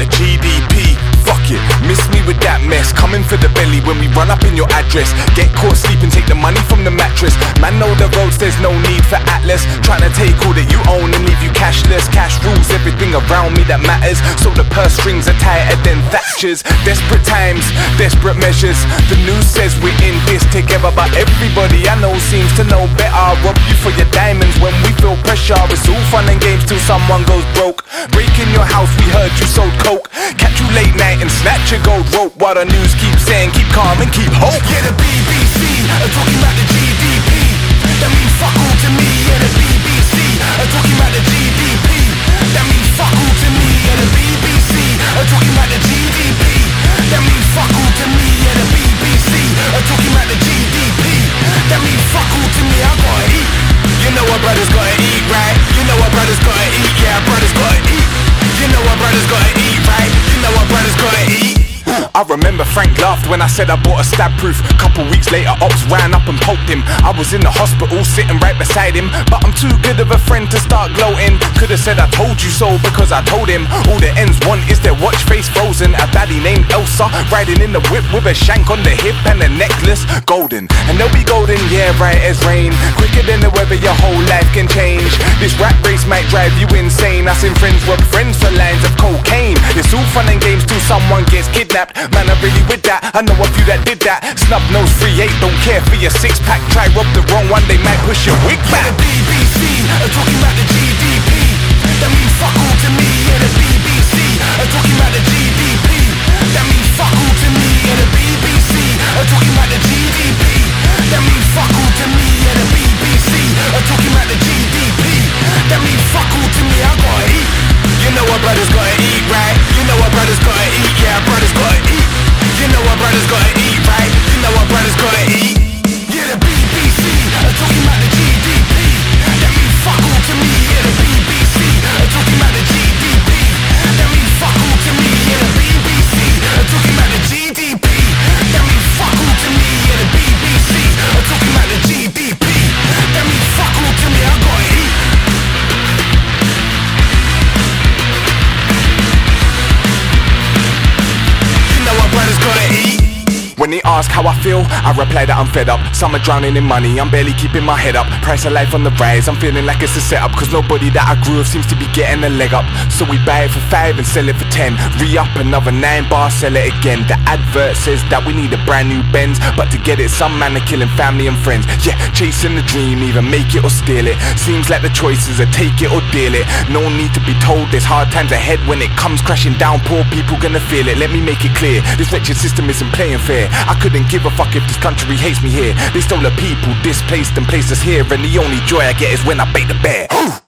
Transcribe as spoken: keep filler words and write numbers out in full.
the G D P. Fuck it, miss me with that mess. Coming for the belly when we run up in your address. Get caught sleeping, take the money from the mattress. Man know the roads, there's no need for Atlas. Trying to take all that you own and leave you cashless. Cash rules everything around me that matters. So the purse strings are tighter than Thatcher's. Desperate times, desperate measures. The news says we're in this together, but everybody I know seems to know better. Rob you for your diamonds when we feel pressure. It's all fun and games till someone goes broke. Break in your house, we heard you sold coke. Catch you late night and snatch your gold rope. While the news keeps saying keep calm and keep hope. Yeah, the B B C are talking about the G D P. That means fuck all to me. Yeah, the B B C are talking about the G D P. That means fuck all to me. Yeah, the B B C are talking about the G D P. That means fuck all to me. Yeah, the B B C are talking about the G D P. That means fuck all to me. I gotta eat. You know what brothers gotta eat, right? You know what brothers gotta eat. Yeah, brothers gotta eat. You know what brothers gotta eat, right? You know what brothers gotta eat. I remember Frank laughed when I said I bought a stab proof. Couple weeks later ops ran up and poked him. I was in the hospital sitting right beside him, but I'm too good of a friend to start gloating. Could've said I told you so because I told him. All the ends want is their watch face frozen. A baddie named Elsa riding in the whip with a shank on the hip and a necklace golden. And they'll be golden, yeah, right as rain. Quicker than the weather, your whole life can change. This rat race might drive you insane. I seen friends rob friends for lines of cocaine. It's all fun and games till someone gets kidnapped. Man, I'm really with that. I know a few that did that. Snub nose, three eight, don't care for your six pack. Try rob the wrong one, they might push your wig back. Yeah, the B B C are talking about the G D P. That means fuck all to me. Yeah, the B B C are talking about the G D P. That means fuck all to me. Yeah, the B B C are talking about the G D P. That means fuck all to me. Yeah, the B B C are talking about the G D P. That means fuck all to me. I gotta eat. You know what brothers gotta eat, right? You know what brothers gotta eat. Yeah, brothers gotta eat. You know what brothers gotta eat, right? You know what brothers gotta eat. Yeah, the B B C are talking about the G D P. That means fuck all to me. Yeah, the B B C are talking about the G D P. That means fuck all to me. Yeah, the B B C are talking about the G D P. That means fuck all to me. Yeah, the B B C are talking about the G D P. That means fuck all to me. I gotta eat. Brothers gotta eat. When they ask how I feel, I reply that I'm fed up. Some are drowning in money, I'm barely keeping my head up. Price of life on the rise, I'm feeling like it's a setup. Cause nobody that I grew with seems to be getting a leg up. So we buy it for five and sell it for ten. Re-up another nine bar, sell it again. The advert says that we need a brand new Benz, but to get it some man are killing family and friends. Yeah, chasing the dream, either make it or steal it. Seems like the choices are take it or deal it. No need to be told there's hard times ahead. When it comes crashing down, poor people gonna feel it. Let me make it clear, this wretched system isn't playing fair. I couldn't give a fuck if this country hates me here. They stole the people, displaced and placed us here. And the only joy I get is when I bait the bear.